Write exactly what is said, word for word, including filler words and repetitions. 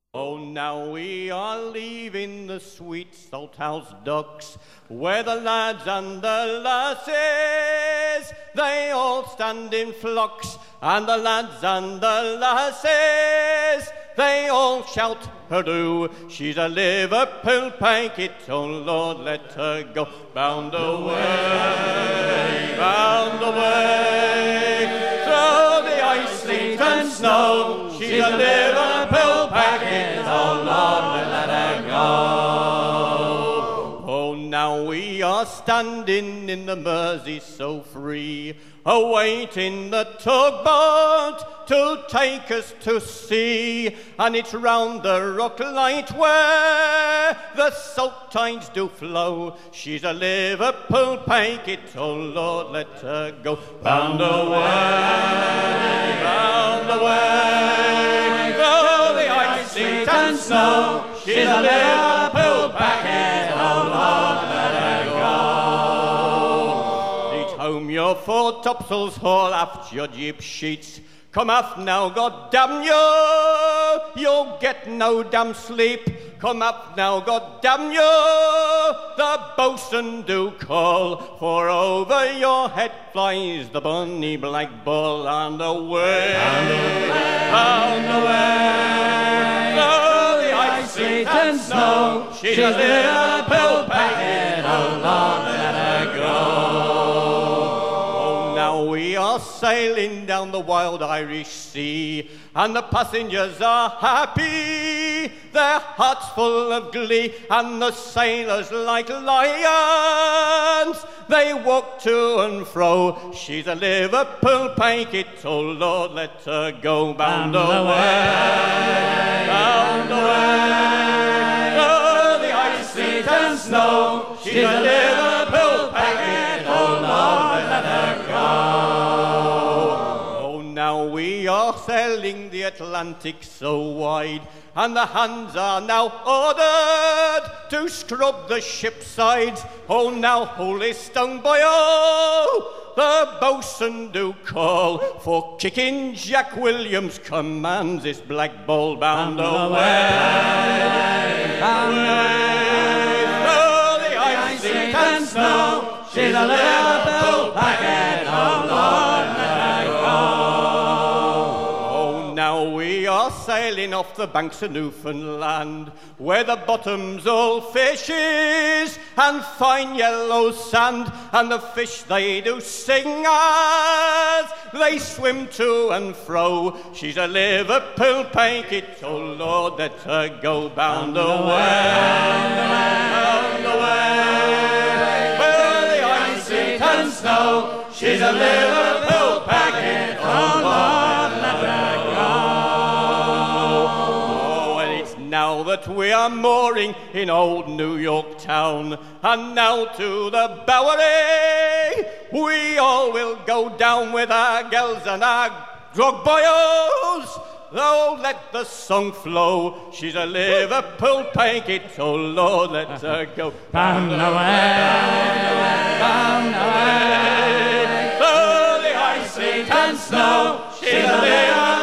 Oh, now we are leaving the sweet Salthouse Docks, where the lads and the lasses, they all stand in flocks, and the lads and the lasses, they all shout hurroo. She's a Liverpool packet, oh Lord, let her go. Bound away, bound away, through the ice, sleet and snow. She's a Liverpool packet, oh Lord, let her go. Oh, now we are standing in the Mersey so free, awaiting the tugboat to take us to sea, and it's round the rock light where the salt tides do flow. She's a Liverpool packet, oh Lord, let her go. Bound away, bound away, through the ice, sleet and snow. She's a Liverpool packet, oh Lord, let her go. Reach home your fore topsails, haul aft your jib sheets. Come aft now, God damn you, you'll get no damn sleep. Come aft now, God damn you, the boatswain do call, for over your head flies the bonny black ball, and away, and away, through the ice, sleet and snow. She's a Liverpool packet, oh Lord, let her go. Now we are sailing down the wild Irish Sea, and the passengers are happy, their hearts full of glee, and the sailors like lions, they walk to and fro. She's a Liverpool packet, oh Lord, let her go. Bound away, bound away, through the ice, sleet and snow. She's a Liverpool packet, oh Lord, let her go. Oh, now we are sailing the Atlantic so wide, and the hands are now ordered to scrub the ship's sides. Oh, now holy stone boy, oh, the boatswain do call, for kicking Jack Williams commands this black ball. Bound away, bound away, through the ice, sleet and snow. She's a Liverpool packet, oh Lord, let her go. Oh, now we are sailing off the banks of Newfoundland, where the bottom's all fishes and fine yellow sand, and the fish they do sing as they swim to and fro. She's a Liverpool packet, oh Lord, let her go. Bound away, bound away, where the ice, sleet and snow. She's a Liverpool packet, oh Lord, let her go. Oh, and it's now that we are mooring in old New York town, and now to the Bowery we all will go down with our gals and our grog boyos. Oh, let the song flow. She's a Liverpool packet, oh Lord, let her go. Bound away, bound away, through the ice, sleet and snow. She's a Liverpool